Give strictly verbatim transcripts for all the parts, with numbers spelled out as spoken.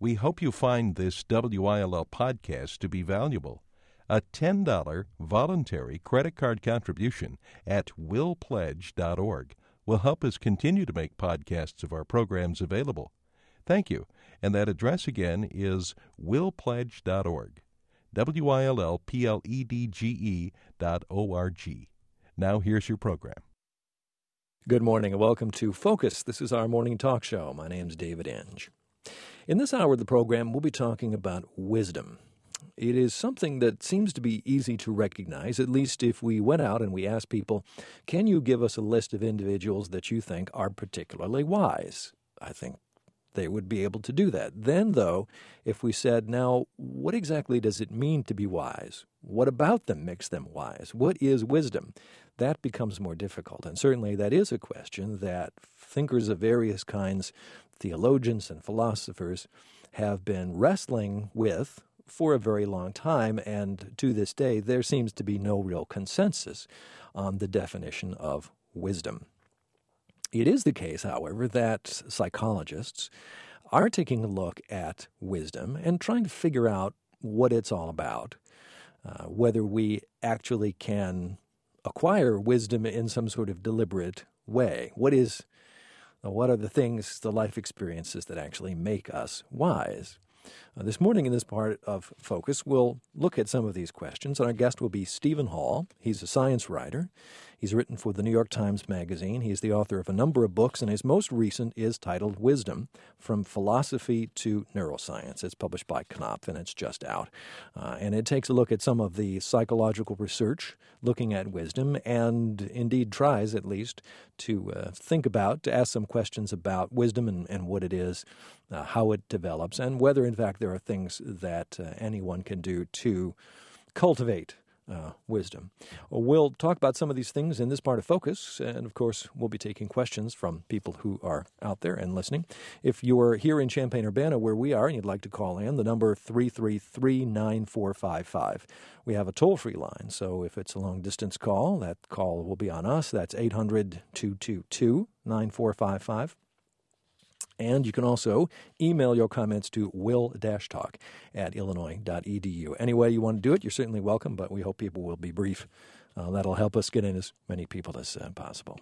We hope you find this W I L L podcast to be valuable. A ten dollars voluntary credit card contribution at will pledge dot org will help us continue to make podcasts of our programs available. Thank you. And that address again is will pledge dot org. W I L L P L E D G E dot O R G. Now here's your program. Good morning and welcome to Focus. This is our morning talk show. My name's David Inge. In this hour of the program, we'll be talking about wisdom. It is something that seems to be easy to recognize, at least if we went out and we asked people, can you give us a list of individuals that you think are particularly wise? I think they would be able to do that. Then, though, if we said, now, what exactly does it mean to be wise? What about them makes them wise? What is wisdom? That becomes more difficult. And certainly that is a question that thinkers of various kinds, theologians and philosophers, have been wrestling with for a very long time. And to this day, there seems to be no real consensus on the definition of wisdom. It is the case, however, that psychologists are taking a look at wisdom and trying to figure out what it's all about, uh, whether we actually can acquire wisdom in some sort of deliberate way. What is, what are the things, the life experiences that actually make us wise? Uh, this morning in this part of Focus, we'll look at some of these questions, and our guest will be Stephen Hall. He's a science writer. He's written for the New York Times Magazine. He's the author of a number of books, and his most recent is titled Wisdom, From Philosophy to Neuroscience. It's published by Knopf, and it's just out. Uh, and it takes a look at some of the psychological research looking at wisdom, and indeed tries, at least, to uh, think about, to ask some questions about wisdom and, and what it is, uh, how it develops, and whether, in fact, there are things that uh, anyone can do to cultivate uh, wisdom. Well, we'll talk about some of these things in this part of Focus, and of course, we'll be taking questions from people who are out there and listening. If you're here in Champaign-Urbana, where we are, and you'd like to call in, the number three three three, nine four five five. We have a toll-free line, so if it's a long-distance call, that call will be on us. That's eight hundred, two two two, nine four five five. And you can also email your comments to will-talk at illinois dot e d u. Any way you want to do it, you're certainly welcome, but we hope people will be brief. Uh, that'll help us get in as many people as uh, possible.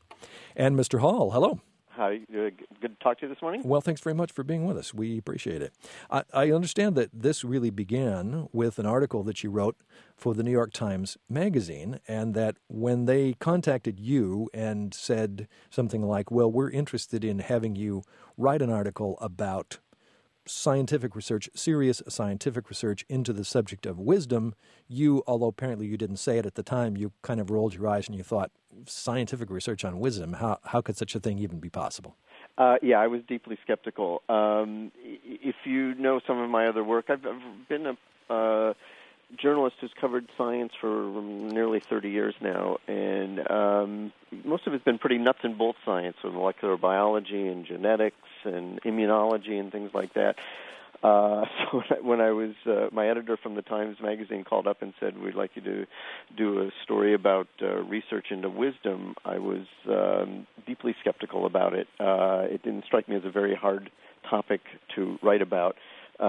And Mister Hall, hello. Hi, uh, good to talk to you this morning. Well, thanks very much for being with us. We appreciate it. I, I understand that this really began with an article that you wrote for the New York Times Magazine, and that when they contacted you and said something like, well, we're interested in having you write an article about scientific research, serious scientific research into the subject of wisdom, you, although apparently you didn't say it at the time, you kind of rolled your eyes and you thought, scientific research on wisdom, how how could such a thing even be possible? Uh, yeah, I was deeply skeptical. Um, if you know some of my other work, I've, I've been a uh, journalist who's covered science for nearly thirty years now, and um, most of it's been pretty nuts and bolts science, so molecular biology and genetics and immunology and things like that. Uh, so when I was, uh, my editor from the Times Magazine called up and said, we'd like you to do a story about uh, research into wisdom, I was um, deeply skeptical about it. Uh, it didn't strike me as a very hard topic to write about.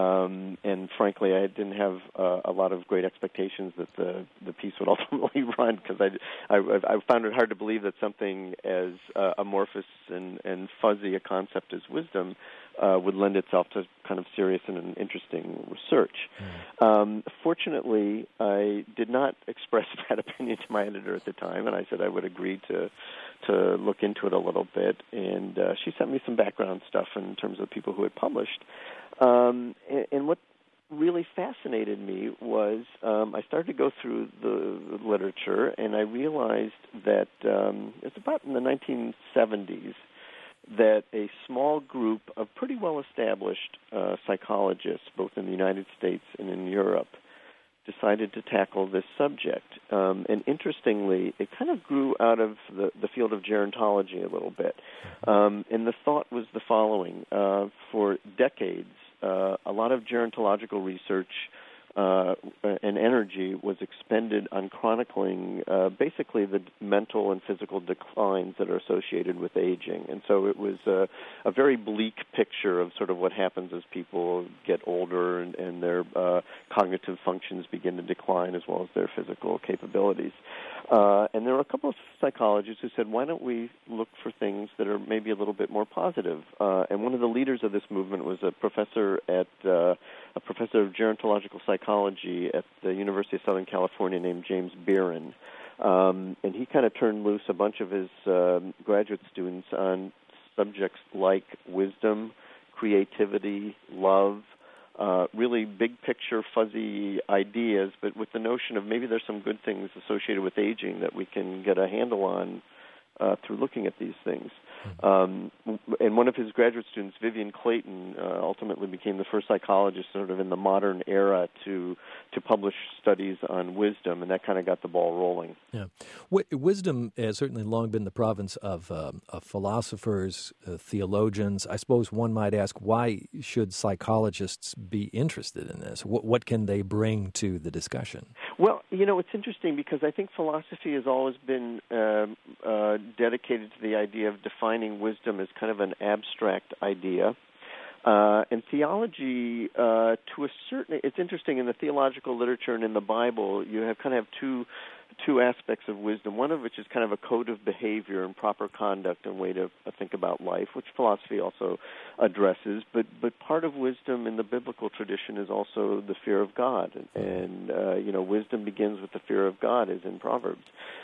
Um, and frankly, I didn't have uh, a lot of great expectations that the the piece would ultimately run, because I, I, I found it hard to believe that something as uh, amorphous and, and fuzzy a concept as wisdom uh, would lend itself to kind of serious and interesting research. Mm. Um, fortunately, I did not express that opinion to my editor at the time, and I said I would agree to to look into it a little bit. And uh, she sent me some background stuff in terms of people who had published. Um, and, and what really fascinated me was um, I started to go through the, the literature, and I realized that um, it was about in the nineteen seventies that a small group of pretty well-established uh, psychologists, both in the United States and in Europe, decided to tackle this subject. Um, and interestingly, it kind of grew out of the, the field of gerontology a little bit. Um, and the thought was the following. Uh, for decades, uh, a lot of gerontological research uh, and energy was expended on chronicling uh, basically the mental and physical declines that are associated with aging. And so it was uh, a very bleak picture of sort of what happens as people get older and, and their uh, cognitive functions begin to decline as well as their physical capabilities. Uh, and there were a couple of psychologists who said, why don't we look for things that are maybe a little bit more positive? Uh, and one of the leaders of this movement was a professor at uh, a professor of gerontological psychology at the University of Southern California named James Beeren. Um, and he kind of turned loose a bunch of his uh, graduate students on subjects like wisdom, creativity, love, Uh, really big picture, fuzzy ideas, but with the notion of maybe there's some good things associated with aging that we can get a handle on uh, through looking at these things. Um, and one of his graduate students, Vivian Clayton, uh, ultimately became the first psychologist sort of in the modern era to to publish studies on wisdom, and that kind of got the ball rolling. Yeah. W- wisdom has certainly long been the province of, um, of philosophers, uh, theologians. I suppose one might ask, why should psychologists be interested in this? What, what can they bring to the discussion? Well, you know, it's interesting because I think philosophy has always been uh, uh, dedicated to the idea of defining wisdom as kind of an abstract idea. Uh, and theology, uh, to a certain, it's interesting in the theological literature and in the Bible, you have kind of have two two aspects of wisdom. One of which is kind of a code of behavior and proper conduct and way to uh, think about life, which philosophy also addresses. But but part of wisdom in the biblical tradition is also the fear of God, and, and uh, you know, wisdom begins with the fear of God, as in Proverbs.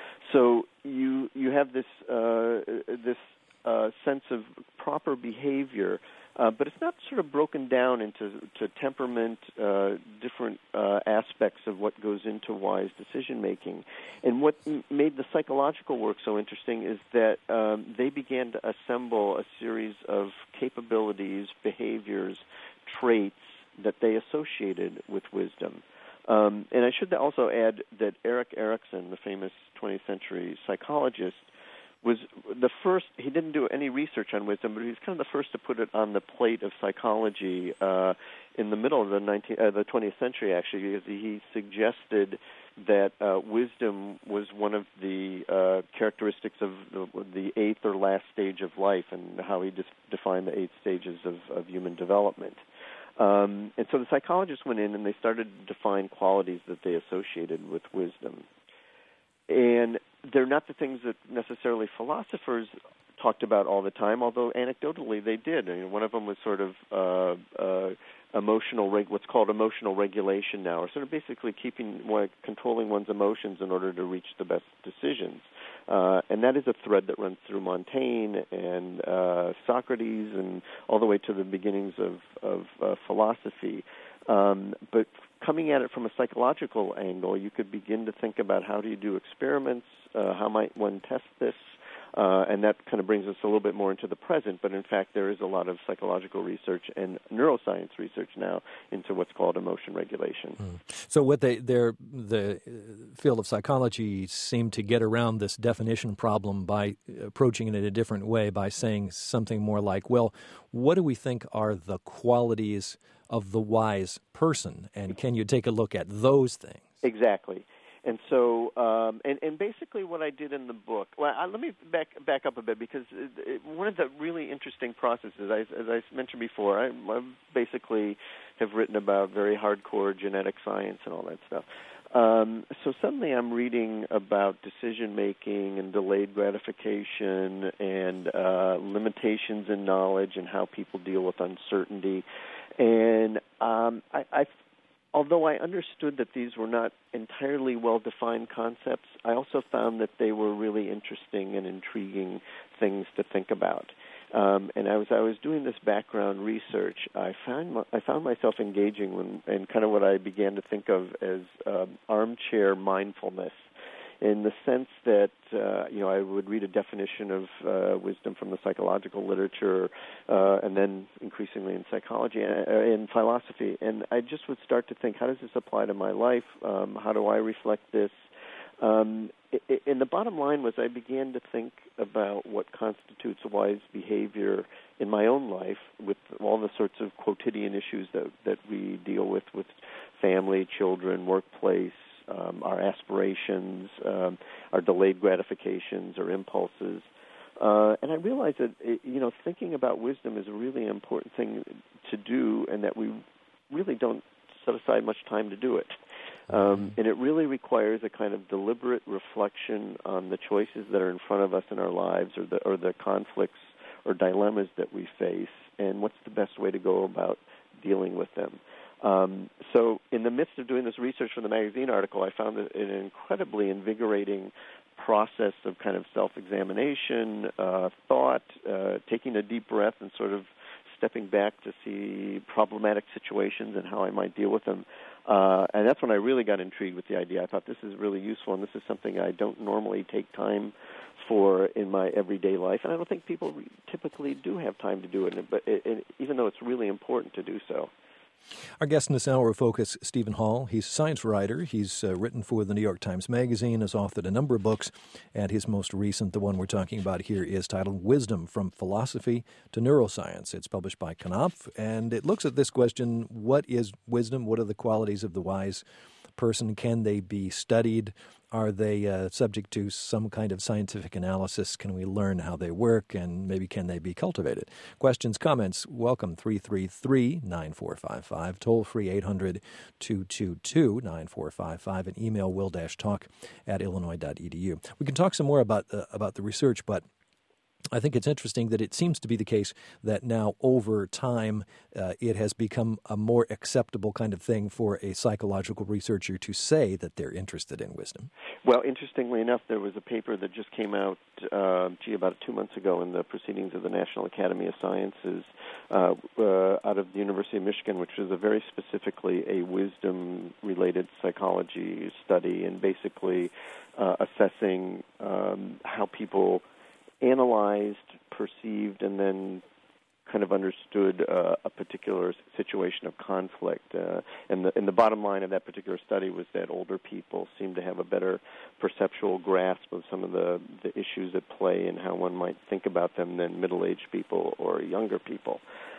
So you you have this uh, this uh, sense of proper behavior. Uh, but it's not sort of broken down into to temperament, uh, different uh, aspects of what goes into wise decision-making. And what m- made the psychological work so interesting is that um, they began to assemble a series of capabilities, behaviors, traits that they associated with wisdom. Um, and I should also add that Erik Erikson, the famous twentieth century psychologist, was the first. He didn't do any research on wisdom, but he was kind of the first to put it on the plate of psychology uh, in the middle of the nineteenth, uh, the twentieth century, actually, because he suggested that uh, wisdom was one of the uh, characteristics of the, the eighth or last stage of life, and how he just defined the eight stages of, of human development. Um, and so the psychologists went in and they started to define qualities that they associated with wisdom. And they're not the things that necessarily philosophers talked about all the time, although anecdotally they did. I mean, one of them was sort of uh, uh, emotional, reg- what's called emotional regulation now, or sort of basically keeping, controlling one's emotions in order to reach the best decisions. Uh, and that is a thread that runs through Montaigne and uh, Socrates and all the way to the beginnings of, of uh, philosophy. Um, but coming at it from a psychological angle, you could begin to think about how do you do experiments, uh, how might one test this, uh, and that kind of brings us a little bit more into the present. But in fact, there is a lot of psychological research and neuroscience research now into what's called emotion regulation. Mm. So what they, they're, the field of psychology seemed to get around this definition problem by approaching it in a different way, by saying something more like, well, what do we think are the qualities of the wise person, and can you take a look at those things? Exactly. And so, um, and, and basically what I did in the book, well, I, let me back back up a bit, because it, it, one of the really interesting processes, I, as I mentioned before, I, I basically have written about very hardcore genetic science and all that stuff. Um, so suddenly I'm reading about decision-making and delayed gratification and uh, limitations in knowledge and how people deal with uncertainty. And um, I, I, although I understood that these were not entirely well-defined concepts, I also found that they were really interesting and intriguing things to think about. Um, and as I was doing this background research, I found I found myself engaging in, in kind of what I began to think of as um, armchair mindfulness, in the sense that, uh, you know, I would read a definition of uh, wisdom from the psychological literature, uh, and then increasingly in psychology and uh, in philosophy, and I just would start to think, how does this apply to my life? Um, how do I reflect this? Um, and the bottom line was I began to think about what constitutes wise behavior in my own life with all the sorts of quotidian issues that, that we deal with, with family, children, workplace, um, our aspirations, um, our delayed gratifications, our impulses. Uh, and I realized that, you know, thinking about wisdom is a really important thing to do, and that we really don't set aside much time to do it. Um, and it really requires a kind of deliberate reflection on the choices that are in front of us in our lives, or the or the conflicts or dilemmas that we face, and what's the best way to go about dealing with them. Um, so in the midst of doing this research for the magazine article, I found it an incredibly invigorating process of kind of self-examination, uh, thought, uh, taking a deep breath and sort of stepping back to see problematic situations and how I might deal with them. Uh, and that's when I really got intrigued with the idea. I thought this is really useful, and this is something I don't normally take time for in my everyday life. And I don't think people typically do have time to do it, but it, it, even though it's really important to do so. Our guest in this hour of Focus, Stephen Hall. He's a science writer. He's uh, written for the New York Times Magazine, has authored a number of books, and his most recent, the one we're talking about here, is titled Wisdom, From Philosophy to Neuroscience. It's published by Knopf, and it looks at this question: what is wisdom? What are the qualities of the wise person? Can they be studied? Are they uh, subject to some kind of scientific analysis? Can we learn how they work, and maybe can they be cultivated? Questions, comments, welcome, three three three, nine four five five, toll-free eight hundred, two two two, nine four five five, and email will-talk at illinois dot e d u. We can talk some more about, uh, about the research, but I think it's interesting that it seems to be the case that now over time uh, it has become a more acceptable kind of thing for a psychological researcher to say that they're interested in wisdom. Well, interestingly enough, there was a paper that just came out, uh, gee, about two months ago in the Proceedings of the National Academy of Sciences uh, uh, out of the University of Michigan, which was a very specifically a wisdom-related psychology study, and basically uh, assessing um, how people analyzed, perceived, and then kind of understood uh, a particular situation of conflict. Uh, and, the, and the bottom line of that particular study was that older people seem to have a better perceptual grasp of some of the, the issues at play and how one might think about them than middle-aged people or younger people.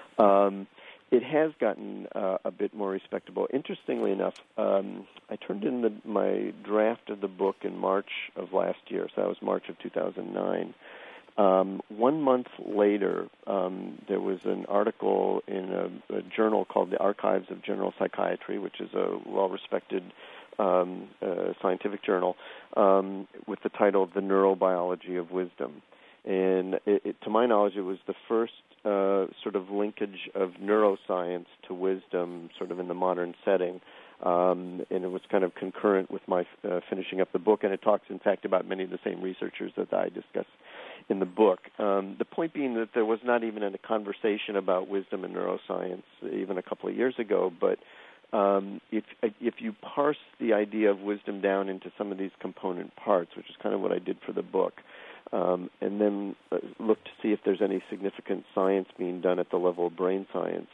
Um, it has gotten uh, a bit more respectable. Interestingly enough, um, I turned in the, my draft of the book in March of last year, so that was March of two thousand nine. Um, one month later, um, there was an article in a, a journal called the Archives of General Psychiatry, which is a well-respected um, uh, scientific journal, um, with the title The Neurobiology of Wisdom. And it, it, to my knowledge, it was the first uh, sort of linkage of neuroscience to wisdom sort of in the modern setting. Um, and it was kind of concurrent with my uh, finishing up the book, and it talks, in fact, about many of the same researchers that I discuss in the book. Um, the point being that there was not even a conversation about wisdom and neuroscience even a couple of years ago, but um, if if you parse the idea of wisdom down into some of these component parts, which is kind of what I did for the book, um, and then uh, look to see if there's any significant science being done at the level of brain science,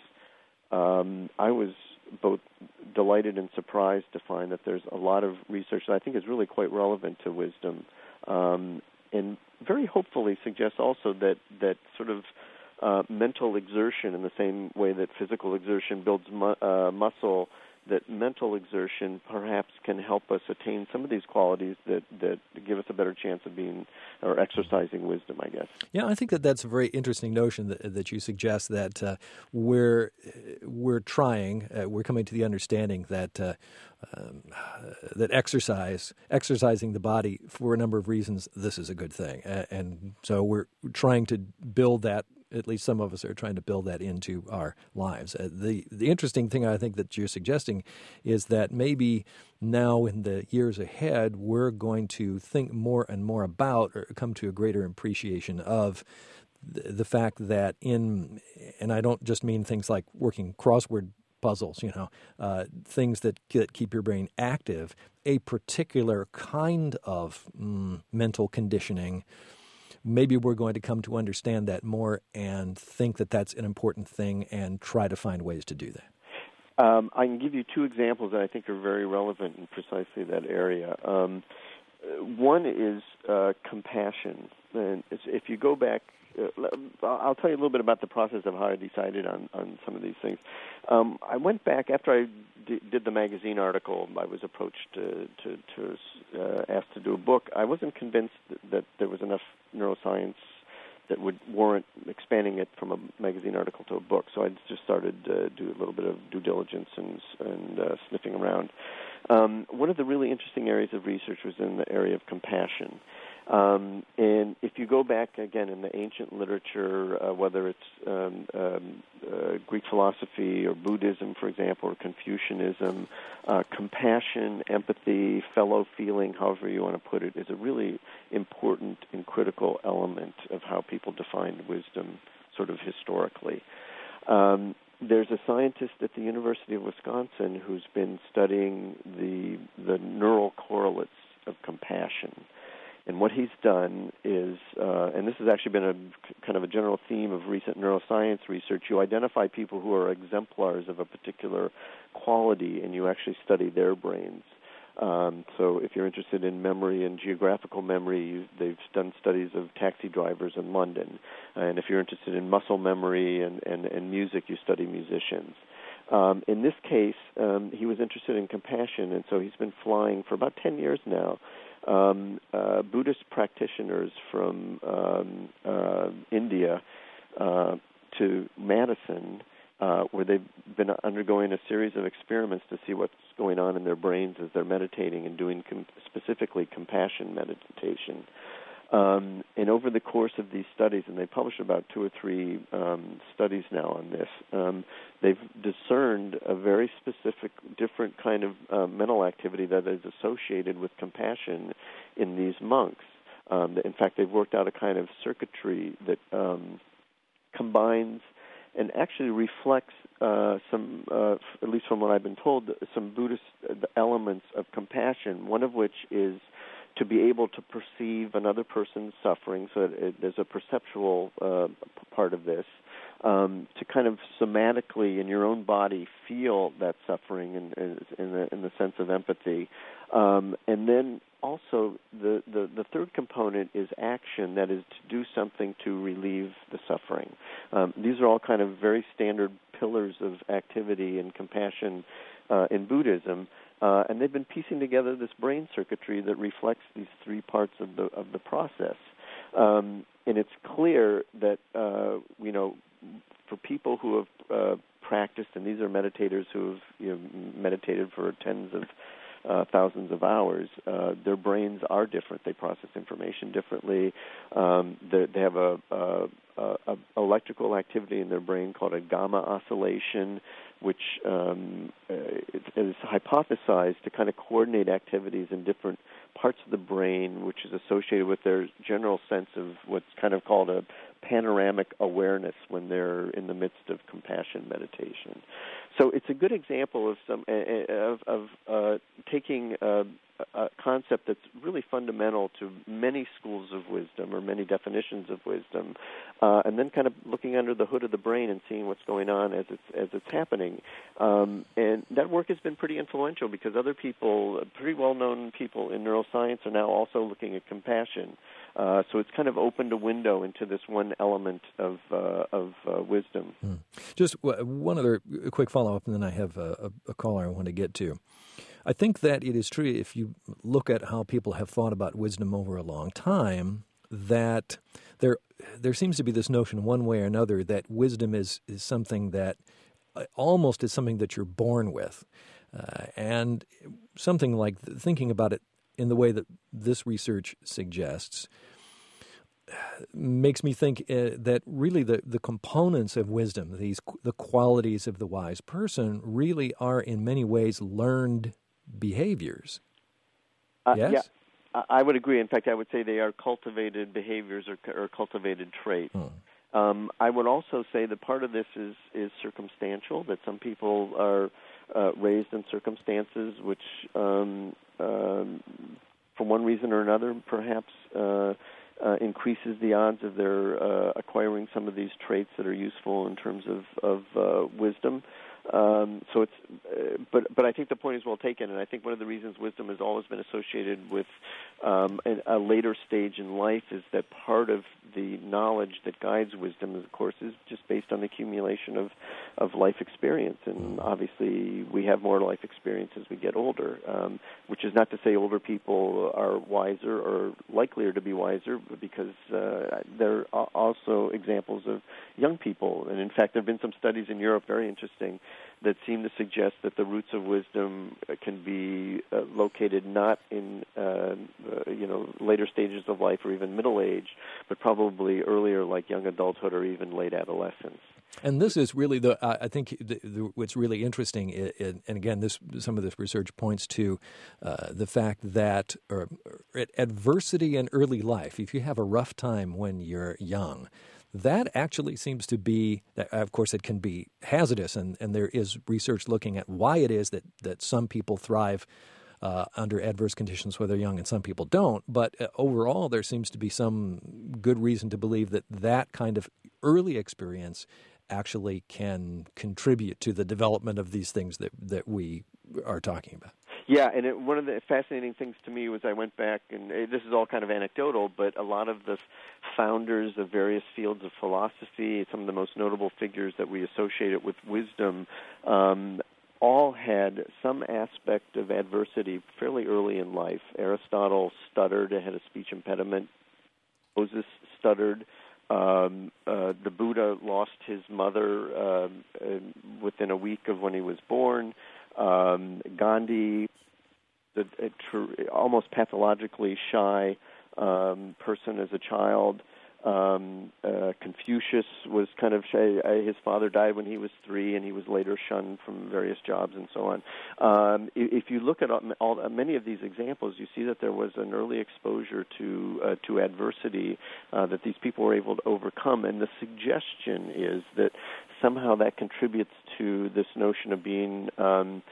um, I was both delighted and surprised to find that there's a lot of research that I think is really quite relevant to wisdom, um, and very hopefully suggests also that, that sort of uh, mental exertion, in the same way that physical exertion builds mu- uh, muscle, that mental exertion perhaps can help us attain some of these qualities that, that give us a better chance of being or exercising wisdom, I guess. Yeah, I think that that's a very interesting notion that, that you suggest, that uh, we're we're trying, uh, we're coming to the understanding that uh, um, that exercise, exercising the body for a number of reasons, this is a good thing, uh, and so we're trying to build that. At least some of us are trying to build that into our lives. Uh, the the interesting thing I think that you're suggesting is that maybe now in the years ahead we're going to think more and more about, or come to a greater appreciation of, the, the fact that in, and I don't just mean things like working crossword puzzles, you know, uh, things that, that keep your brain active, a particular kind of mm, mental conditioning. Maybe we're going to come to understand that more and think that that's an important thing and try to find ways to do that. Um, I can give you two examples that I think are very relevant in precisely that area. Um, one is uh, compassion. And if you go back, uh, I'll tell you a little bit about the process of how I decided on, on some of these things. Um, I went back, after I d- did the magazine article, I was approached to, to, to uh, asked to do a book. I wasn't convinced that there was enough neuroscience that would warrant expanding it from a magazine article to a book. So I just started to do a little bit of due diligence and, and uh, sniffing around. Um, one of the really interesting areas of research was in the area of compassion. Um, and if you go back, again, in the ancient literature, uh, whether it's um, um, uh, Greek philosophy or Buddhism, for example, or Confucianism, uh, compassion, empathy, fellow feeling, however you want to put it, is a really important and critical element of how people defined wisdom sort of historically. Um, there's a scientist at the University of Wisconsin who's been studying the the neural correlates of compassion. And what he's done is, uh, and this has actually been a kind of a general theme of recent neuroscience research, you identify people who are exemplars of a particular quality, and you actually study their brains. Um, so if you're interested in memory and geographical memory, you, they've done studies of taxi drivers in London. And if you're interested in muscle memory and, and, and music, you study musicians. Um, in this case, um, he was interested in compassion, and so he's been flying for about ten years now Um, uh, Buddhist practitioners from um, uh, India uh, to Madison, uh, where they've been undergoing a series of experiments to see what's going on in their brains as they're meditating and doing com- specifically compassion meditation. Um, and over the course of these studies, and they published about two or three um, studies now on this, um, they've discerned a very specific, different kind of uh, mental activity that is associated with compassion in these monks. Um, in fact, they've worked out a kind of circuitry that um, combines and actually reflects uh, some, uh, at least from what I've been told, some Buddhist elements of compassion, one of which is to be able to perceive another person's suffering, so that it, there's a perceptual uh, part of this, um, to kind of somatically in your own body feel that suffering in, in, the, in the sense of empathy. Um, and then also the, the, the third component is action, that is to do something to relieve the suffering. Um, these are all kind of very standard pillars of activity and compassion uh, in Buddhism. Uh, and they've been piecing together this brain circuitry that reflects these three parts of the of the process. Um, and it's clear that, uh, you know, for people who have uh, practiced, and these are meditators who have you know, meditated for tens of uh, thousands of hours, uh, their brains are different. They process information differently. Um, they, they have a, a, a, a electrical activity in their brain called a gamma oscillation, which um, is hypothesized to kind of coordinate activities in different parts of the brain, which is associated with their general sense of what's kind of called a panoramic awareness when they're in the midst of compassion meditation. So it's a good example of some uh, of, of uh, taking a, a concept that's really fundamental to many schools of wisdom or many definitions of wisdom, uh, and then kind of looking under the hood of the brain and seeing what's going on as it's as it's happening. Um, and that work has been pretty influential because other people, pretty well-known people in neuroscience, are now also looking at compassion. Uh, so it's kind of opened a window into this one element of uh, of uh, wisdom. Hmm. Just w- one other quick follow-up, and then I have a, a caller I want to get to. I think that it is true, if you look at how people have thought about wisdom over a long time, that there there seems to be this notion one way or another that wisdom is, is something that almost is something that you're born with. Uh, and something like thinking about it in the way that this research suggests makes me think uh, that really the, the components of wisdom, these the qualities of the wise person, really are in many ways learned behaviors. Uh, yes? Yeah, I would agree. In fact, I would say they are cultivated behaviors or, or cultivated traits. Hmm. Um, I would also say that part of this is, is circumstantial, that some people are uh, raised in circumstances which, um, um, for one reason or another, perhaps uh, uh, increases the odds of their uh, acquiring some of these traits that are useful in terms of, of uh, wisdom. Um, so it's, uh, but but I think the point is well taken, and I think one of the reasons wisdom has always been associated with um, a, a later stage in life is that part of the knowledge that guides wisdom, of course, is just based on the accumulation of, of life experience, and obviously we have more life experience as we get older, um, which is not to say older people are wiser or likelier to be wiser, because uh, there are also examples of young people, and in fact there have been some studies in Europe, very interesting, that seem to suggest that the roots of wisdom can be uh, located not in uh, uh, you know later stages of life or even middle age, but probably earlier, like young adulthood or even late adolescence. And this is really the. Uh, I think the, the, what's really interesting, is, is, and again, this some of this research points to uh, the fact that or, or adversity in early life. If you have a rough time when you're young, that actually seems to be, of course, it can be hazardous, and, and there is research looking at why it is that, that some people thrive uh, under adverse conditions when they're young and some people don't. But uh, overall, there seems to be some good reason to believe that that kind of early experience actually can contribute to the development of these things that, that we are talking about. Yeah, and it, one of the fascinating things to me was I went back, and this is all kind of anecdotal, but a lot of the founders of various fields of philosophy, some of the most notable figures that we associated with wisdom, um, all had some aspect of adversity fairly early in life. Aristotle stuttered, had a speech impediment. Moses stuttered. Um, uh, the Buddha lost his mother uh, uh, within a week of when he was born. Um, Gandhi, the a tr- almost pathologically shy um, person as a child. Um, uh, Confucius was kind of shy. Uh, his father died when he was three, and he was later shunned from various jobs and so on. Um, if you look at all, all, many of these examples, you see that there was an early exposure to uh, to adversity uh, that these people were able to overcome, and the suggestion is that somehow that contributes to this notion of being um,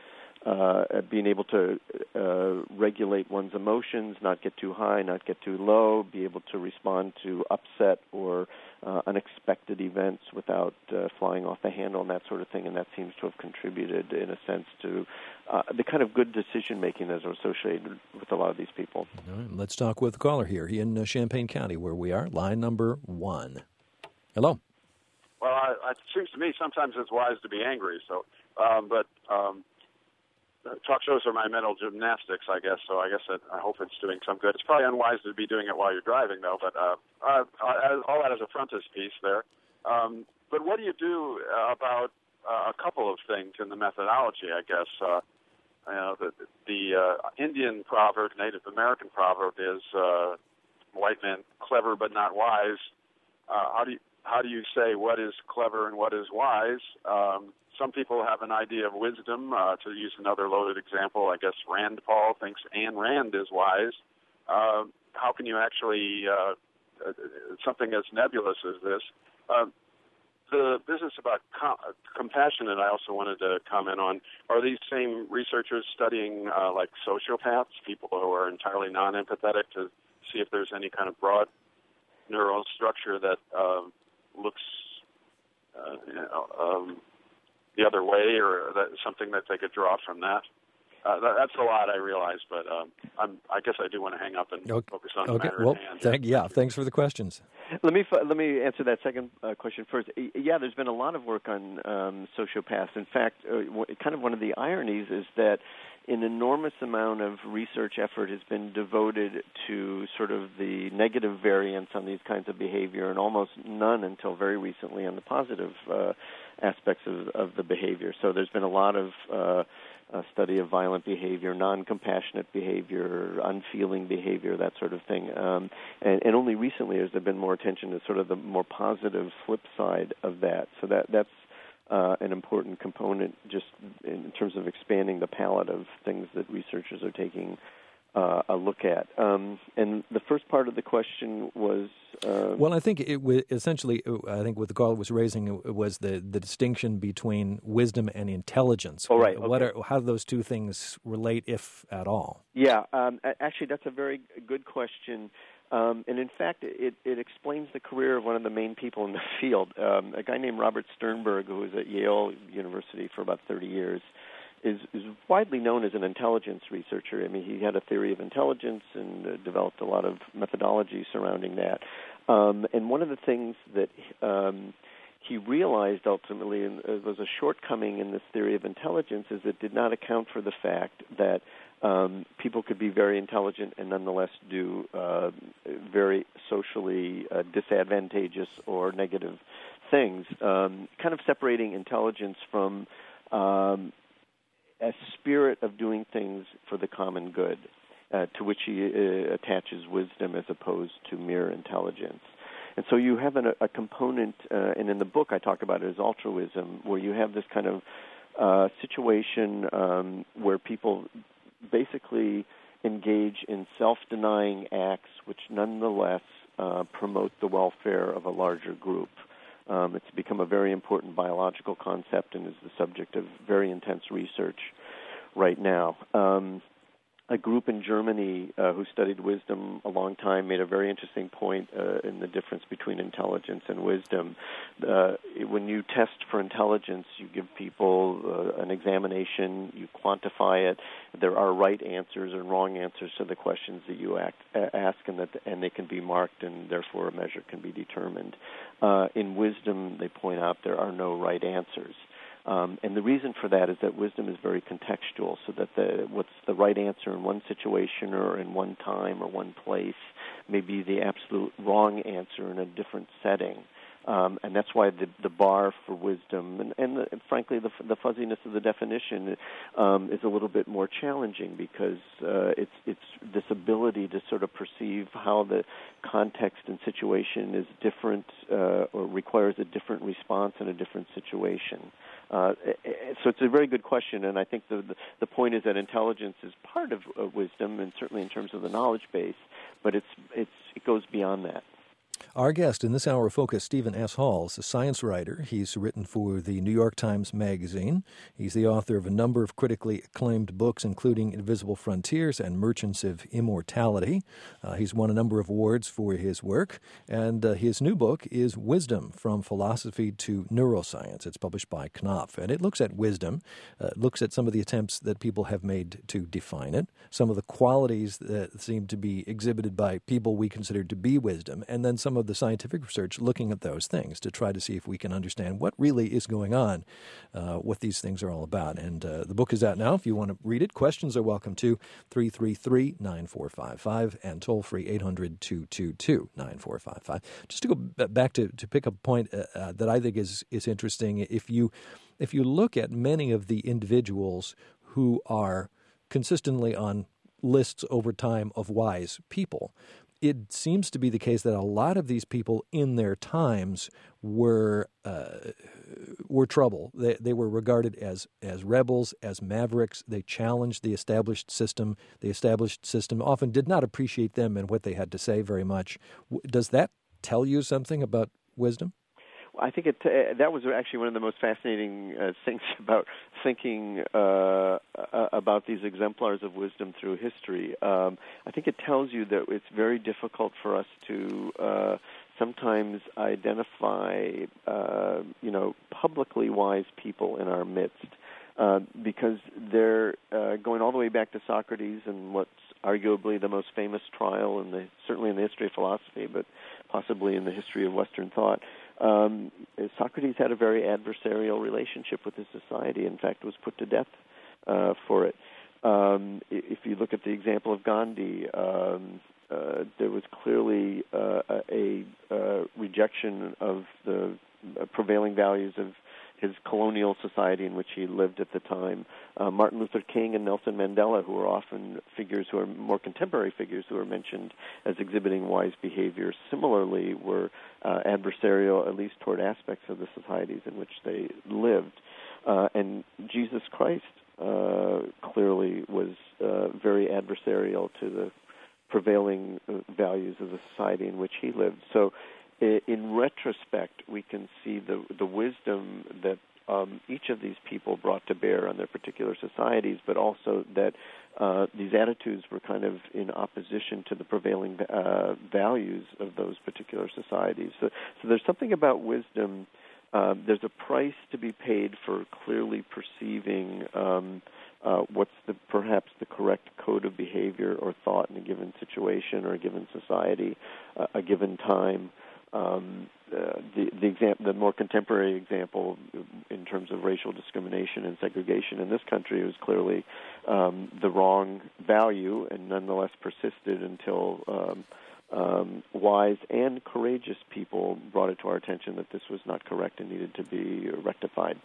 Uh, being able to uh, regulate one's emotions, not get too high, not get too low, be able to respond to upset or uh, unexpected events without uh, flying off the handle and that sort of thing, and that seems to have contributed, in a sense, to uh, the kind of good decision-making that is associated with a lot of these people. All right, let's talk with the caller here in uh, Champaign County, where we are. Line number one. Hello. Well, I, it seems to me sometimes it's wise to be angry, so, um, but... Um, talk shows are my mental gymnastics, I guess, so I guess it, I hope it's doing some good. It's probably unwise to be doing it while you're driving, though, but uh, uh, all that as a frontispiece there. Um, but what do you do about uh, a couple of things in the methodology, I guess? Uh, you know, the, the uh, Indian proverb, Native American proverb is uh, white men clever but not wise. Uh, how do you, how do you say what is clever and what is wise? Um, Some people have an idea of wisdom. Uh, to use another loaded example, I guess Rand Paul thinks Ayn Rand is wise. Uh, how can you actually, uh, something as nebulous as this? Uh, the business about com- compassion that I also wanted to comment on, are these same researchers studying uh, like sociopaths, people who are entirely non-empathetic, to see if there's any kind of broad neural structure that uh, looks uh, you know, um, the other way, or that, something that they could draw from that? Uh, that that's a lot, I realize, but um, I'm, I guess I do want to hang up and okay. focus on okay. the matter well, at hand. Thank, yeah, thanks for the questions. Let me let me answer that second uh, question first. Yeah, there's been a lot of work on um, sociopaths. In fact, uh, kind of one of the ironies is that an enormous amount of research effort has been devoted to sort of the negative variants on these kinds of behavior, and almost none until very recently on the positive uh, aspects of, of the behavior. So there's been a lot of uh, uh, study of violent behavior, non-compassionate behavior, unfeeling behavior, that sort of thing. Um, and, and only recently has there been more attention to sort of the more positive flip side of that. So that that's uh, an important component just in terms of expanding the palette of things that researchers are taking uh, a look at. Um, and the first part of the question was... Uh, well, I think it was essentially, I think what the caller was raising was the, the distinction between wisdom and intelligence. Oh, right. What okay. are, how do those two things relate, if at all? Yeah, um, actually, that's a very good question. Um, and in fact, it, it explains the career of one of the main people in the field, um, a guy named Robert Sternberg, who was at Yale University for about thirty years, is, is widely known as an intelligence researcher. I mean, he had a theory of intelligence and uh, developed a lot of methodology surrounding that. Um, and one of the things that um, he realized ultimately and uh, was a shortcoming in this theory of intelligence is it did not account for the fact that um, people could be very intelligent and nonetheless do uh, very socially uh, disadvantageous or negative things, um, kind of separating intelligence from um, a spirit of doing things for the common good, uh, to which he uh, attaches wisdom as opposed to mere intelligence. And so you have an, a component, uh, and in the book I talk about it as altruism, where you have this kind of uh, situation um, where people basically engage in self-denying acts which nonetheless uh, promote the welfare of a larger group. Um, it's become a very important biological concept and is the subject of very intense research right now. Um, a group in Germany uh, who studied wisdom a long time made a very interesting point uh, in the difference between intelligence and wisdom. Uh, when you test for intelligence, you give people uh, an examination, you quantify it. There are right answers and wrong answers to the questions that you act, uh, ask, and, that, and they can be marked, and therefore a measure can be determined. Uh, in wisdom, they point out there are no right answers. Um, and the reason for that is that wisdom is very contextual, so that the, what's the right answer in one situation or in one time or one place may be the absolute wrong answer in a different setting. Um, and that's why the, the bar for wisdom and, and, the, and frankly, the, the fuzziness of the definition um, is a little bit more challenging because uh, it's it's this ability to sort of perceive how the context and situation is different uh, or requires a different response in a different situation. Uh, so it's a very good question, and I think the, the the point is that intelligence is part of uh, wisdom, and certainly in terms of the knowledge base, but it's it's it goes beyond that. Our guest in this hour of focus, Stephen S. Hall, is a science writer. He's written for the New York Times Magazine. He's the author of a number of critically acclaimed books, including Invisible Frontiers and Merchants of Immortality. Uh, he's won a number of awards for his work, and uh, his new book is Wisdom, From Philosophy to Neuroscience. It's published by Knopf, and it looks at wisdom, uh, looks at some of the attempts that people have made to define it, some of the qualities that seem to be exhibited by people we consider to be wisdom, and then some of the scientific research looking at those things to try to see if we can understand what really is going on, uh, what these things are all about. And uh, the book is out now. If you want to read it, questions are welcome to three three three, nine four five five and toll-free eight hundred, two two two, nine four five five. Just to go back to, to pick up a point uh, uh, that I think is, is interesting, if you, if you look at many of the individuals who are consistently on lists over time of wise people, it seems to be the case that a lot of these people in their times were uh, were trouble. They, they were regarded as, as rebels, as mavericks. They challenged the established system. The established system often did not appreciate them and what they had to say very much. Does that tell you something about wisdom? I think it, uh, that was actually one of the most fascinating uh, things about thinking uh, about these exemplars of wisdom through history. Um, I think it tells you that it's very difficult for us to uh, sometimes identify, uh, you know, publicly wise people in our midst uh, because they're uh, going all the way back to Socrates and what's arguably the most famous trial in the certainly in the history of philosophy, but possibly in the history of Western thought. Um, Socrates had a very adversarial relationship with his society. In fact, was put to death uh, for it. Um, if you look at the example of Gandhi, um, uh, there was clearly uh, a, a rejection of the prevailing values of his colonial society in which he lived at the time. Uh, Martin Luther King and Nelson Mandela, who are often figures who are more contemporary figures who are mentioned as exhibiting wise behavior, similarly were uh, adversarial, at least toward aspects of the societies in which they lived. Uh, and Jesus Christ uh, clearly was uh, very adversarial to the prevailing uh, values of the society in which he lived. So in retrospect, we can see the the wisdom that um, each of these people brought to bear on their particular societies, but also that uh, these attitudes were kind of in opposition to the prevailing uh, values of those particular societies. So, so there's something about wisdom. Uh, there's a price to be paid for clearly perceiving um, uh, what's the, perhaps the correct code of behavior or thought in a given situation or a given society, uh, a given time. Um, uh, the the, exam- the more contemporary example in terms of racial discrimination and segregation in this country was clearly um, the wrong value, and nonetheless persisted until um, um, wise and courageous people brought it to our attention that this was not correct and needed to be rectified.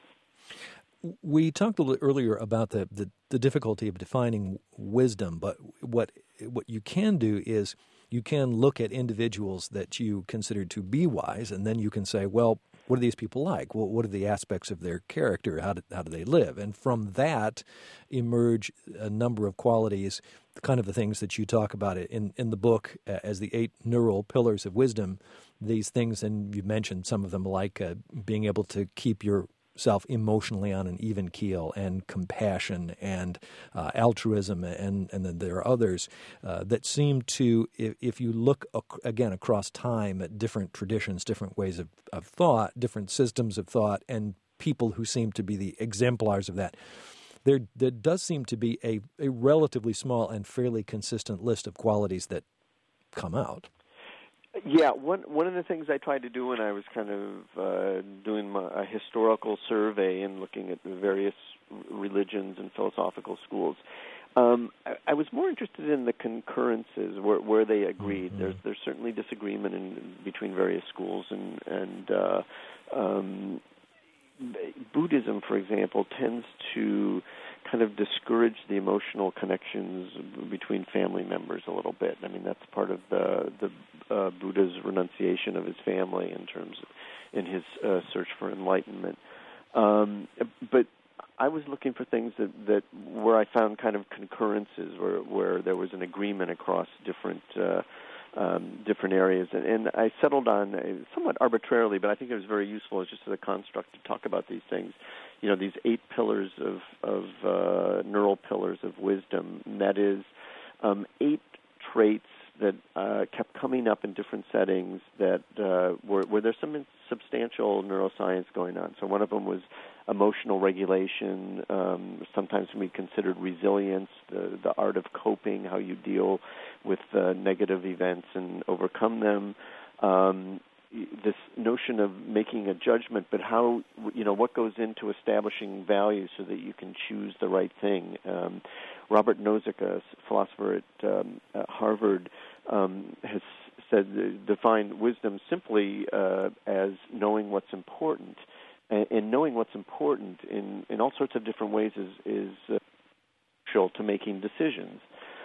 We talked a little earlier about the, the, the difficulty of defining wisdom, but what what you can do is you can look at individuals that you consider to be wise, and then you can say, well, what are these people like? Well, what are the aspects of their character? How do, how do they live? And from that emerge a number of qualities, kind of the things that you talk about in, in the book as the eight neural pillars of wisdom, these things, and you mentioned some of them, like uh, being able to keep your self emotionally on an even keel, and compassion and uh, altruism, and, and then there are others uh, that seem to, if, if you look, ac- again, across time at different traditions, different ways of, of thought, different systems of thought, and people who seem to be the exemplars of that, there, there does seem to be a, a relatively small and fairly consistent list of qualities that come out. Yeah, one one of the things I tried to do when I was kind of uh, doing my, a historical survey and looking at the various religions and philosophical schools, um, I, I was more interested in the concurrences where, where they agreed. Mm-hmm. There's there's certainly disagreement in between various schools, and and uh, um, Buddhism, for example, tends to kind of discourage the emotional connections between family members a little bit. I mean, that's part of the the uh, Buddha's renunciation of his family in terms of, in his uh, search for enlightenment. Um, but I was looking for things that, that where I found kind of concurrences, where where there was an agreement across different uh, um, different areas, and, and I settled on, uh, somewhat arbitrarily, but I think it was very useful as just as a construct to talk about these things. You know, these eight pillars of of uh, neural pillars of wisdom. And that is um, eight traits that uh, kept coming up in different settings that uh, were where there's some substantial neuroscience going on. So one of them was emotional regulation. Um, sometimes we considered resilience, the the art of coping, how you deal with uh, negative events and overcome them. Um, this notion of making a judgment, but how, you know, what goes into establishing values so that you can choose the right thing. Um, Robert Nozick, a philosopher at, um, at Harvard, um, has said, uh, defined wisdom simply uh, as knowing what's important. And, and knowing what's important in, in all sorts of different ways is, is uh, crucial to making decisions.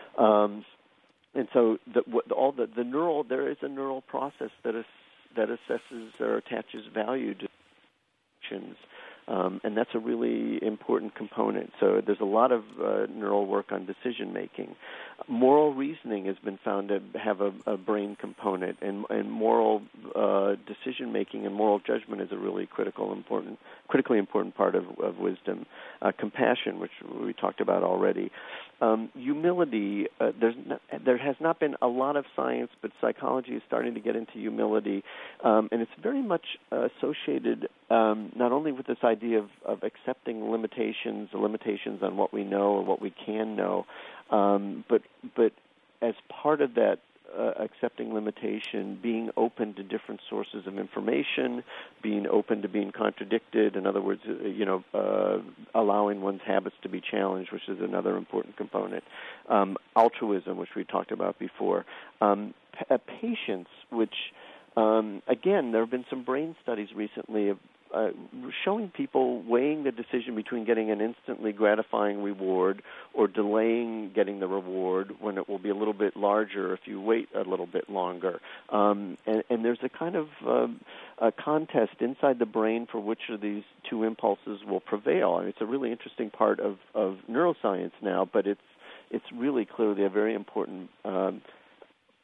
Um, and so the, what, all the, the neural, there is a neural process that is that assesses or attaches value to actions, um, and that's a really important component. So there's a lot of uh, neural work on decision-making. Moral reasoning has been found to have a, a brain component, and, and moral uh, decision-making and moral judgment is a really critical, important, critically important part of, of wisdom. Uh, compassion, which we talked about already. Um, humility, uh, there's not, there has not been a lot of science, but psychology is starting to get into humility, um, and it's very much uh, associated um, not only with this idea of, of accepting limitations, the limitations on what we know or what we can know, um, but but as part of that uh, accepting limitation, being open to different sources of information, being open to being contradicted. In other words, uh, you know, uh, allowing one's habits to be challenged, which is another important component. Um, altruism, which we talked about before. Um, p- uh, patience, which, um, again, there have been some brain studies recently of Uh, showing people weighing the decision between getting an instantly gratifying reward or delaying getting the reward when it will be a little bit larger if you wait a little bit longer. Um, and, and there's a kind of um, a contest inside the brain for which of these two impulses will prevail. I mean, it's a really interesting part of, of neuroscience now, but it's it's really clearly a very important um,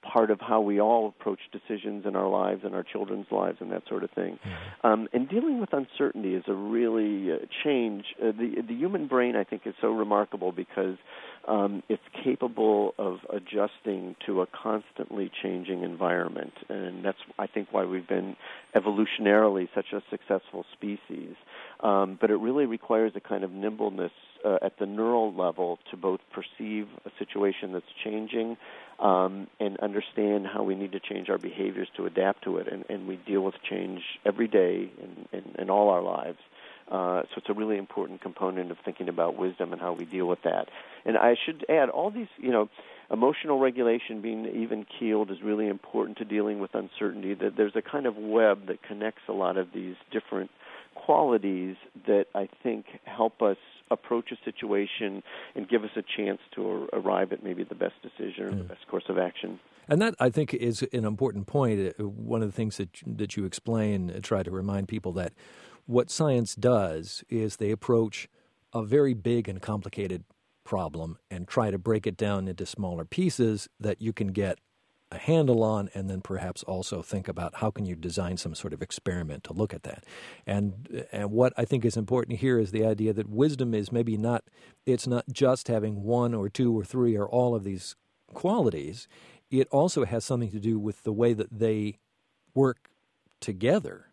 part of how we all approach decisions in our lives and our children's lives and that sort of thing. Mm-hmm. Um, and dealing with uncertainty is a really uh, change. Uh, the the human brain, I think, is so remarkable because um, it's capable of adjusting to a constantly changing environment, and that's, I think, why we've been evolutionarily such a successful species. Um, but it really requires a kind of nimbleness uh, at the neural level to both perceive a situation that's changing um, and understand how we need to change our behaviors to adapt to it. And, and we deal with change every day in, in, in all our lives. Uh, so it's a really important component of thinking about wisdom and how we deal with that. And I should add, all these, you know, emotional regulation, being even-keeled, is really important to dealing with uncertainty. That there's a kind of web that connects a lot of these different qualities that I think help us approach a situation and give us a chance to arrive at maybe the best decision or mm. the best course of action. And that, I think, is an important point. One of the things that that you explain, try to remind people that what science does is they approach a very big and complicated problem and try to break it down into smaller pieces that you can get a handle on, and then perhaps also think about how can you design some sort of experiment to look at that. And and what I think is important here is the idea that wisdom is maybe not, it's not just having one or two or three or all of these qualities. It also has something to do with the way that they work together.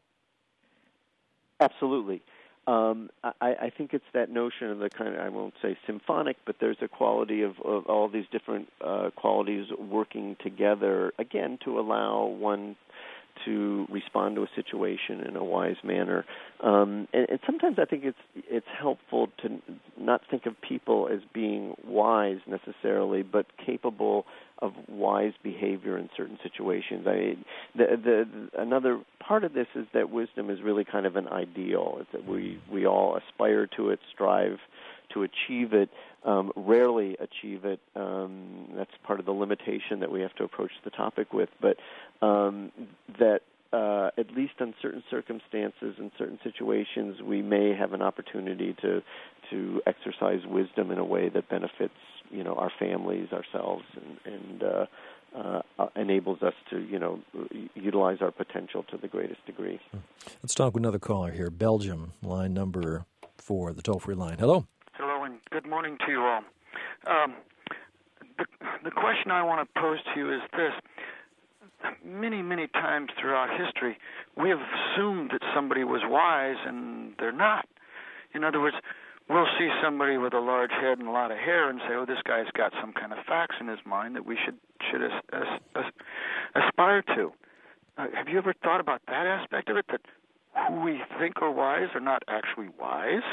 Absolutely. Um, I, I think it's that notion of the kind of, I won't say symphonic, but there's a quality of, of all these different uh, qualities working together, again, to allow one to respond to a situation in a wise manner. Um, and, and sometimes I think it's it's helpful to not think of people as being wise necessarily, but capable of wise behavior in certain situations. I mean, the, the, another part of this is that wisdom is really kind of an ideal. It's that we, we all aspire to it, strive to achieve it, um, rarely achieve it. Um, that's part of the limitation that we have to approach the topic with. But um, that uh, at least in certain circumstances, in certain situations, we may have an opportunity to to exercise wisdom in a way that benefits, you know, our families, ourselves, and, and uh, uh, enables us to, you know, utilize our potential to the greatest degree. Let's talk with another caller here. Belgium, line number four, the toll-free line. Hello. Hello, and good morning to you all. Um, the, the question I want to pose to you is this. Many, many times throughout history, we have assumed that somebody was wise, and they're not. In other words, we'll see somebody with a large head and a lot of hair and say, oh, this guy's got some kind of facts in his mind that we should should as, as, as, aspire to. Uh, have you ever thought about that aspect of it, that who we think are wise are not actually wise?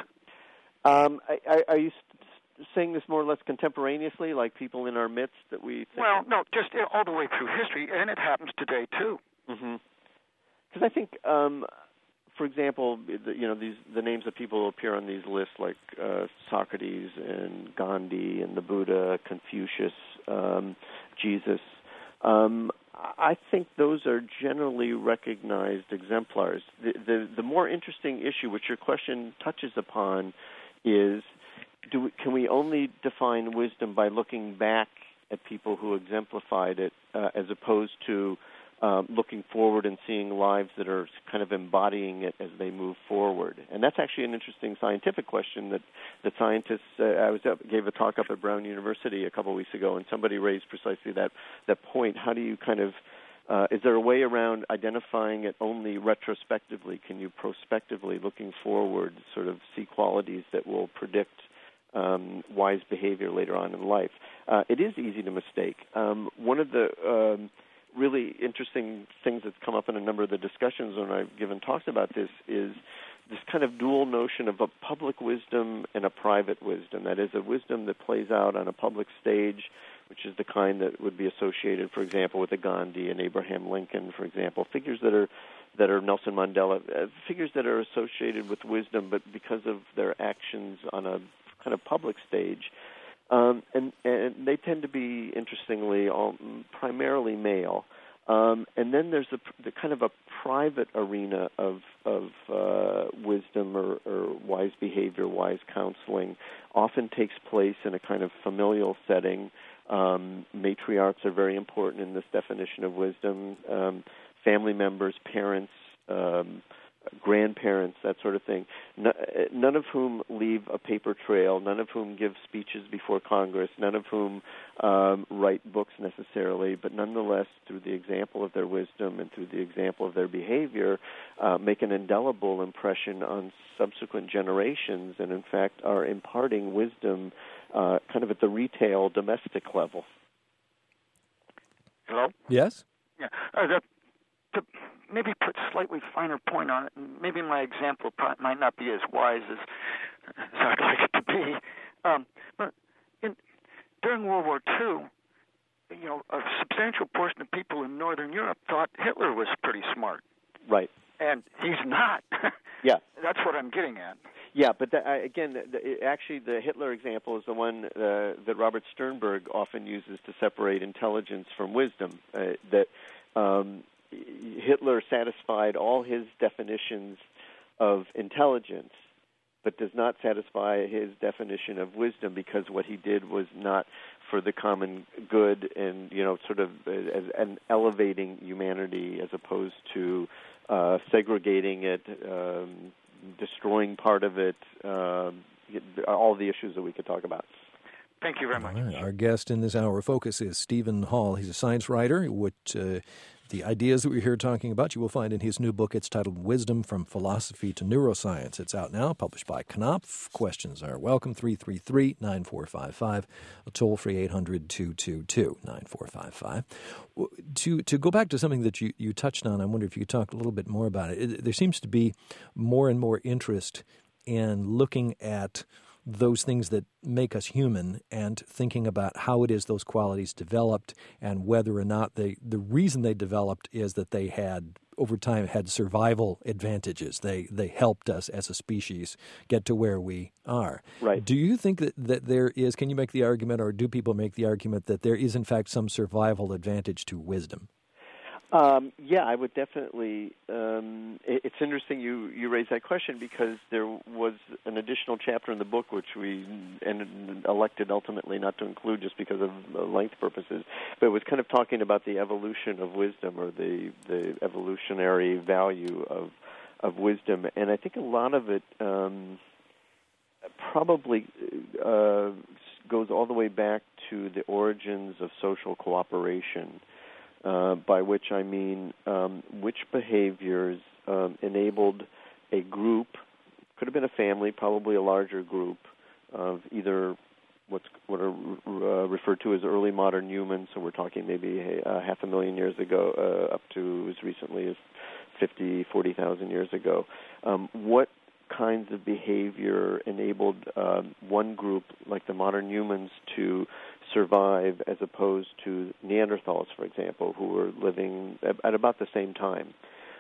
Um, I, I, are you saying this more or less contemporaneously, like people in our midst that we think? Well, no, just all the way through history, and it happens today, too. Mm-hmm. Because I think... Um, For example, you know, these the names of people who appear on these lists, like uh, Socrates and Gandhi and the Buddha, Confucius, um, Jesus. Um, I think those are generally recognized exemplars. The, the the more interesting issue, which your question touches upon, is do we, can we only define wisdom by looking back at people who exemplified it, uh, as opposed to Uh, looking forward and seeing lives that are kind of embodying it as they move forward? And that's actually an interesting scientific question that, that scientists, uh, I was up, gave a talk up at Brown University a couple of weeks ago, and somebody raised precisely that, that point. How do you kind of, uh, is there a way around identifying it only retrospectively? Can you prospectively, looking forward, sort of see qualities that will predict um, wise behavior later on in life? Uh, it is easy to mistake. Um, one of the... Um, really interesting things that's come up in a number of the discussions when I've given talks about this is this kind of dual notion of a public wisdom and a private wisdom. That is, a wisdom that plays out on a public stage, which is the kind that would be associated, for example, with a Gandhi and Abraham Lincoln, for example, figures that are that are Nelson Mandela, uh, figures that are associated with wisdom, but because of their actions on a kind of public stage. Um, and, and they tend to be, interestingly, all, primarily male. Um, and then there's a, the kind of a private arena of of uh, wisdom or, or wise behavior, wise counseling, often takes place in a kind of familial setting. Um, matriarchs are very important in this definition of wisdom. Um, family members, parents, um, grandparents, that sort of thing, no, none of whom leave a paper trail, none of whom give speeches before Congress, none of whom um, write books necessarily, but nonetheless, through the example of their wisdom and through the example of their behavior, uh, make an indelible impression on subsequent generations, and in fact are imparting wisdom uh, kind of at the retail, domestic level. Hello? Yes? Yeah. Uh, the, to maybe put slightly finer point on it, and maybe my example might not be as wise as, as I'd like it to be. Um, but in, during World War Two, you know, a substantial portion of people in Northern Europe thought Hitler was pretty smart. Right. And he's not. Yeah. That's what I'm getting at. Yeah, but the, uh, again, the, the, actually the Hitler example is the one uh, that Robert Sternberg often uses to separate intelligence from wisdom, uh, that um, Hitler satisfied all his definitions of intelligence, but does not satisfy his definition of wisdom, because what he did was not for the common good and, you know, sort of as an elevating humanity as opposed to uh, segregating it, um, destroying part of it, uh, all the issues that we could talk about. Thank you very much. Right. Our guest in this hour of focus is Stephen Hall. He's a science writer. Which uh, the ideas that we're here talking about you will find in his new book. It's titled Wisdom from Philosophy to Neuroscience. It's out now, published by Knopf. Questions are welcome, three three three, nine four five five, a toll-free eight hundred, two two two, nine four five five. To to go back to something that you, you touched on, I wonder if you could talk a little bit more about it. it. There seems to be more and more interest in looking at those things that make us human and thinking about how it is those qualities developed and whether or not they, the reason they developed is that they had, over time, had survival advantages. They they helped us as a species get to where we are. Right. Do you think that, that there is, can you make the argument, or do people make the argument that there is in fact some survival advantage to wisdom? Um, yeah, I would definitely. Um, it, it's interesting you, you raise that question, because there was an additional chapter in the book which we ended, elected ultimately not to include just because of length purposes, but it was kind of talking about the evolution of wisdom, or the, the evolutionary value of of wisdom, and I think a lot of it um, probably uh, goes all the way back to the origins of social cooperation. Uh, by which I mean um, which behaviors um, enabled a group, could have been a family, probably a larger group, of either what's what are uh, referred to as early modern humans, so we're talking maybe uh, half a million years ago, uh, up to as recently as fifty, forty thousand years ago. Um, what kinds of behavior enabled um, one group, like the modern humans, to survive as opposed to Neanderthals, for example, who were living at, at about the same time.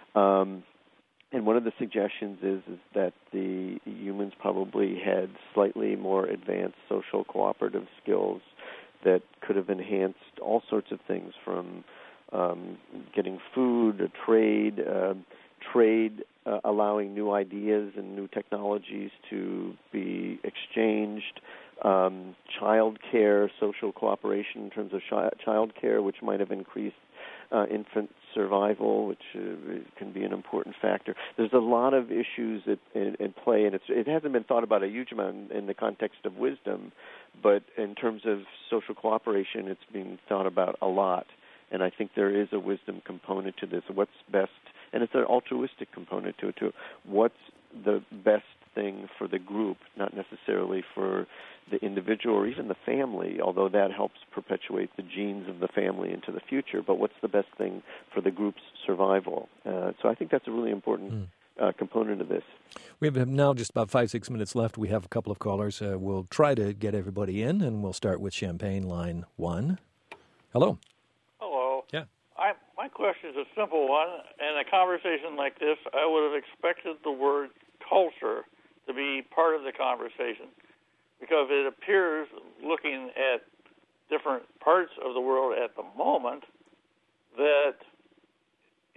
Um, and one of the suggestions is, is that the humans probably had slightly more advanced social cooperative skills that could have enhanced all sorts of things, from um, getting food, or trade, uh, trade uh, allowing new ideas and new technologies to be exchanged, um, child care, social cooperation in terms of sh- child care, which might have increased uh, infant survival, which uh, can be an important factor. There's a lot of issues at, in, in play, and it's, it hasn't been thought about a huge amount in the context of wisdom, but in terms of social cooperation, it's being thought about a lot. And I think there is a wisdom component to this. What's best, and it's an altruistic component to it too. What's the best thing for the group, not necessarily for the individual or even the family, although that helps perpetuate the genes of the family into the future. But what's the best thing for the group's survival? Uh, so I think that's a really important mm. uh, component of this. We have now just about five, six minutes left. We have a couple of callers. Uh, we'll try to get everybody in, and we'll start with Champaign line one. Hello. Hello. Yeah. I, my question is a simple one. In a conversation like this, I would have expected the word culture to be part of the conversation, because it appears, looking at different parts of the world at the moment, that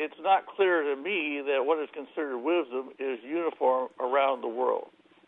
it's not clear to me that what is considered wisdom is uniform around the world.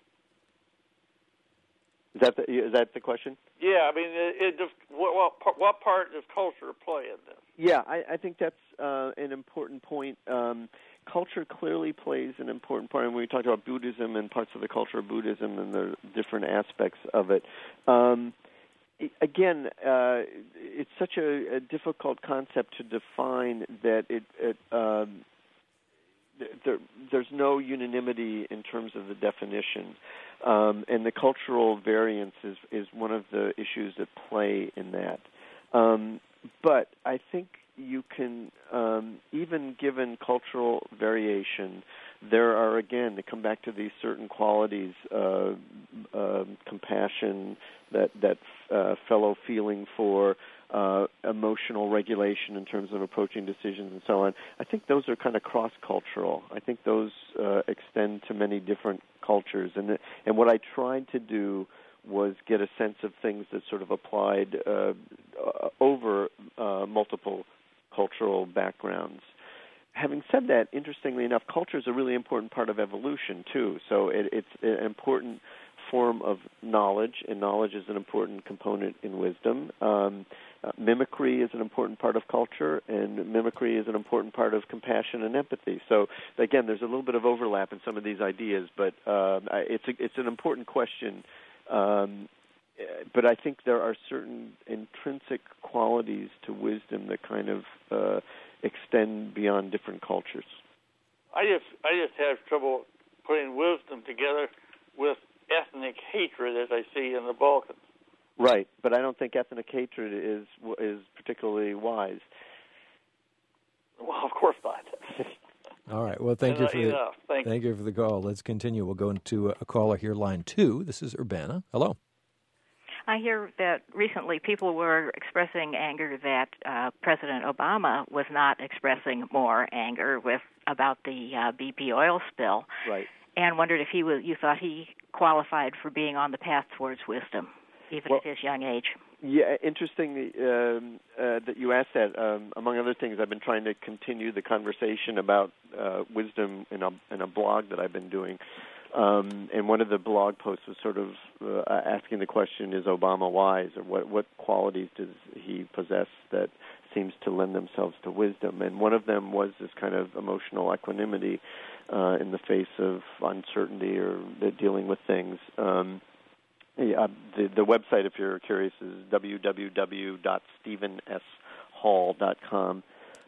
Is that the, is that the question? Yeah, I mean, it, it, what, what, what part does culture play in this? Yeah, I, I think that's uh, an important point. Um, culture clearly plays an important part. And when we talk about Buddhism and parts of the culture of Buddhism and the different aspects of it, um, again, uh, it's such a, a difficult concept to define that it, it um, there, there's no unanimity in terms of the definition. Um, and the cultural variance is, is one of the issues that play in that. Um, but I think you can, um, even given cultural variation, there are, again, to come back to these certain qualities, uh, uh, compassion, that, that uh, fellow feeling for, uh, emotional regulation in terms of approaching decisions and so on. I think those are kind of cross-cultural. I think those uh, extend to many different cultures. And, and what I tried to do was get a sense of things that sort of applied uh, uh, over uh, multiple cultural backgrounds. Having said that, interestingly enough, culture is a really important part of evolution, too. So it, it's an important form of knowledge, and knowledge is an important component in wisdom. Um, uh, mimicry is an important part of culture, and mimicry is an important part of compassion and empathy. So, again, there's a little bit of overlap in some of these ideas, but uh, it's, a, it's an important question. Um, but I think there are certain intrinsic qualities to wisdom that kind of uh, extend beyond different cultures. I just I just have trouble putting wisdom together with ethnic hatred, as I see in the Balkans. Right, but I don't think ethnic hatred is is particularly wise. Well, of course not. All right. Well, thank you for the, thank, thank you for the call. Let's continue. We'll go into a caller here, line two. This is Urbana. Hello. I hear that recently people were expressing anger that uh, President Obama was not expressing more anger with about the uh, B P oil spill, right? And wondered if he was, you thought he qualified for being on the path towards wisdom, even well, at his young age. Yeah, interesting um, uh, that you asked that. Um, among other things, I've been trying to continue the conversation about uh, wisdom in a in a blog that I've been doing. Um, and one of the blog posts was sort of uh, asking the question, is Obama wise, or what, what qualities does he possess that seems to lend themselves to wisdom? And one of them was this kind of emotional equanimity uh, in the face of uncertainty or the dealing with things. Um, yeah, the, the website, if you're curious, is w w w dot stephen s hall dot com.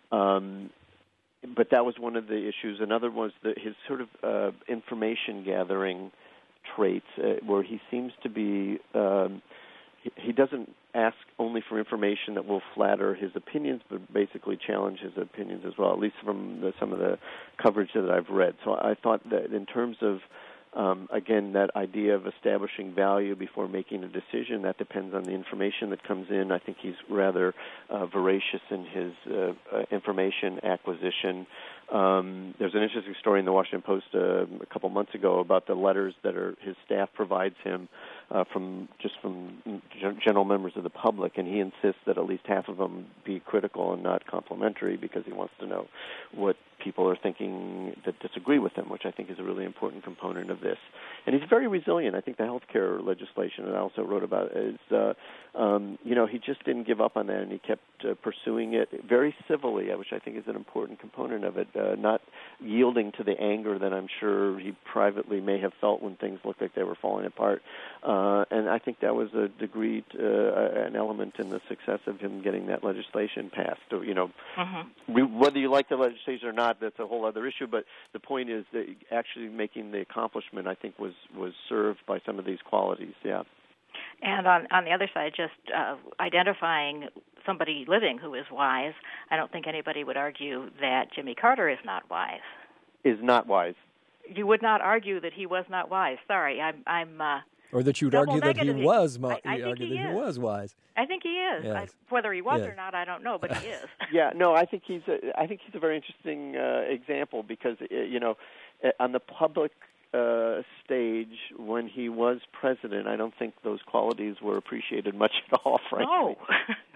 Um, But that was one of the issues. Another was the, his sort of uh, information gathering traits, uh, where he seems to be, um, he, he doesn't ask only for information that will flatter his opinions, but basically challenge his opinions as well, at least from the, some of the coverage that I've read. So I thought that in terms of, Um, again, that idea of establishing value before making a decision, that depends on the information that comes in. I think he's rather uh, voracious in his uh, uh, information acquisition. Um, there's an interesting story in the Washington Post uh, a couple months ago about the letters that are, his staff provides him uh, from just from general members of the public, and he insists that at least half of them be critical and not complimentary because he wants to know what people are thinking that disagree with him, which I think is a really important component of this. And he's very resilient. I think the health care legislation that I also wrote about is, uh, um, you know, he just didn't give up on that, and he kept uh, pursuing it very civilly, which I think is an important component of it, uh, not yielding to the anger that I'm sure he privately may have felt when things looked like they were falling apart. Uh, and I think that was a degree, to, uh, an element in the success of him getting that legislation passed. So, you know, mm-hmm. we, whether you like the legislation or not, that's a whole other issue. But the point is that actually making the accomplishment, I think, was, was served by some of these qualities, yeah. And on, on the other side, just uh, identifying somebody living who is wise, I don't think anybody would argue that Jimmy Carter is not wise. Is not wise. You would not argue that he was not wise. Sorry, I'm... I'm uh, Or that you'd argue that he was, mo- I, I you argue he that is. he was wise. I think he is. Yes. I, whether he was yes. or not, I don't know, but he is. Yeah, no, I think he's a, I think he's a very interesting uh, example because, uh, you know, on the public uh, stage when he was president, I don't think those qualities were appreciated much at all, frankly. No.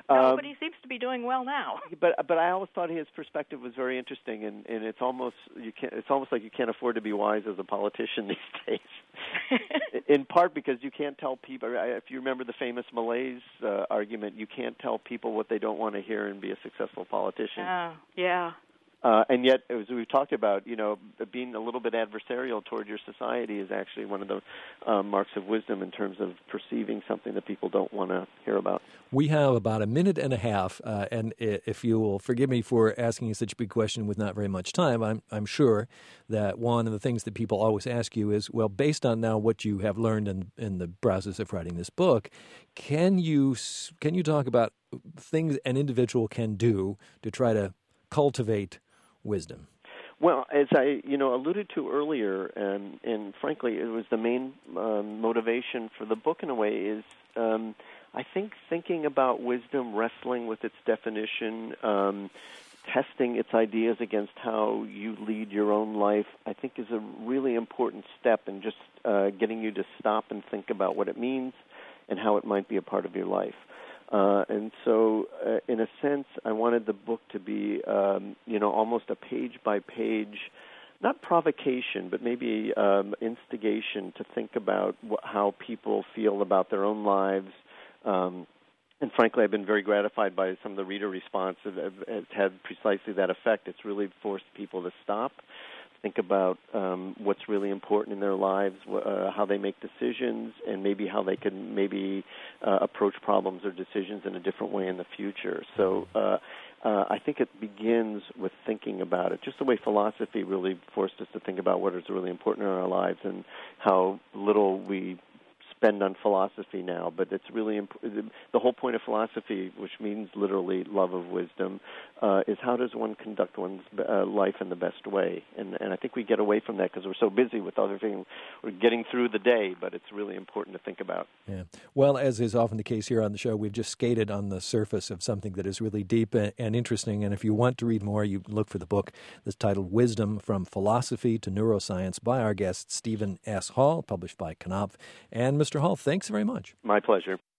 No, Um, but he seems to be doing well now. But but I always thought his perspective was very interesting, and, and it's almost you can't. It's almost like you can't afford to be wise as a politician these days. In part because you can't tell people. If you remember the famous Malaise uh, argument, you can't tell people what they don't want to hear and be a successful politician. Oh, yeah. Uh, and yet, as we've talked about, you know, being a little bit adversarial toward your society is actually one of the uh, marks of wisdom in terms of perceiving something that people don't want to hear about. We have about a minute and a half, uh, and if you will forgive me for asking such a big question with not very much time, I'm, I'm sure that one of the things that people always ask you is, well, based on now what you have learned in, in the process of writing this book, can you can you talk about things an individual can do to try to cultivate wisdom? Well, as I, you know, alluded to earlier, and, and frankly, it was the main um, motivation for the book in a way is, um, I think, thinking about wisdom, wrestling with its definition, um, testing its ideas against how you lead your own life, I think is a really important step in just uh, getting you to stop and think about what it means and how it might be a part of your life. Uh, and so, uh, in a sense, I wanted the book to be, um, you know, almost a page-by-page, not provocation, but maybe um, instigation to think about wh- how people feel about their own lives. Um, and frankly, I've been very gratified by some of the reader response. It, it's had precisely that effect. It's really forced people to stop, think about um, what's really important in their lives, uh, how they make decisions, and maybe how they can maybe uh, approach problems or decisions in a different way in the future. So uh, uh, I think it begins with thinking about it, just the way philosophy really forced us to think about what is really important in our lives and how little we spend on philosophy now, but it's really imp- the whole point of philosophy, which means literally love of wisdom, uh, is how does one conduct one's uh, life in the best way? And, and I think we get away from that because we're so busy with other things. We're getting through the day, but it's really important to think about. Yeah. Well, as is often the case here on the show, we've just skated on the surface of something that is really deep and interesting. And if you want to read more, you look for the book that's titled Wisdom from Philosophy to Neuroscience by our guest, Stephen S. Hall, published by Knopf. And Mister Hall, thanks very much. My pleasure.